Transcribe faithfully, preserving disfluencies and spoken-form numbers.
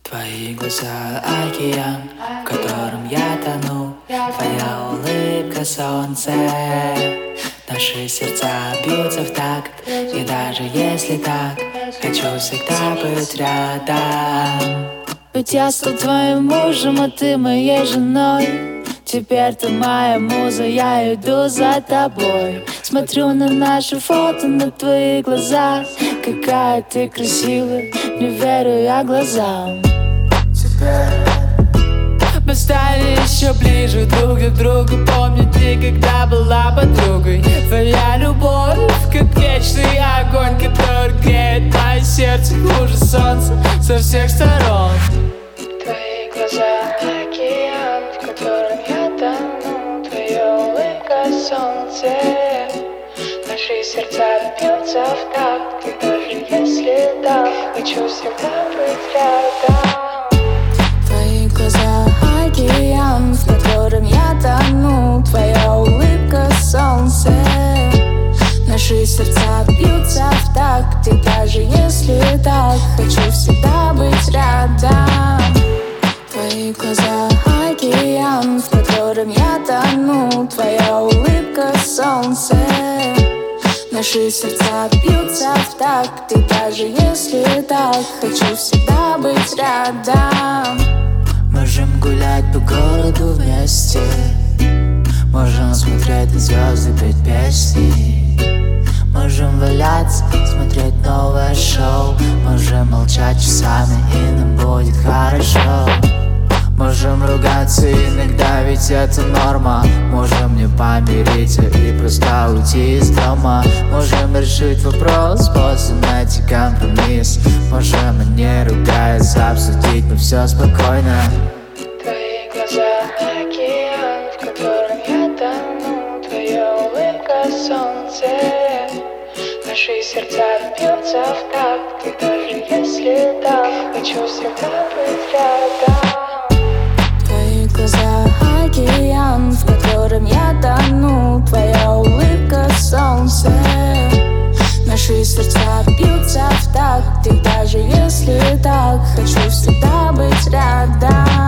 Твои глаза — океан, в котором я тону. Твоя улыбка — солнце. Наши сердца бьются в такт. И даже если так, хочу всегда быть рядом. Ведь я стал твоим мужем, а ты моей женой. Теперь ты моя муза, я иду за тобой. Смотрю на наши фото, на твои глаза. Какая ты красивая, не верю я глазам. Мы стали еще ближе друг к другу. Помню, ты когда была подругой. Твоя любовь, как вечный огонь, который греет мое сердце хуже солнца со всех сторон. Твои глаза — океан, в котором я тону. Твоя улыбка — солнце. Наши сердца бьются в такт. И даже если так, хочу всегда быть рядом. Твои глаза — океан, в котором я тону. Твоя улыбка — солнце. Наши сердца бьются в такт. И даже если так, хочу всегда быть рядом. Твои глаза — океан, в котором я тону. Твоя улыбка — солнце. Наши сердца бьются в такт. И даже если так, хочу всегда быть рядом. Можем гулять по городу вместе. Можем смотреть на звезды, петь песни. Можем валяться, смотреть новое шоу. Можем молчать часами, и нам будет хорошо. Можем ругаться иногда, ведь это норма. Можем не помириться и просто уйти из дома. Можем решить вопрос, после найти компромисс. Можем, не ругаясь, обсудить, но все спокойно. Твои глаза — океан, в котором я тону. Твоя улыбка — солнце. Наши сердца бьются в такт. И даже если так, хочу всегда быть рядом. Твои глаза — океан, в котором я тону. Твоя улыбка — солнце. Наши сердца бьются в такт. И даже если так, хочу всегда быть рядом.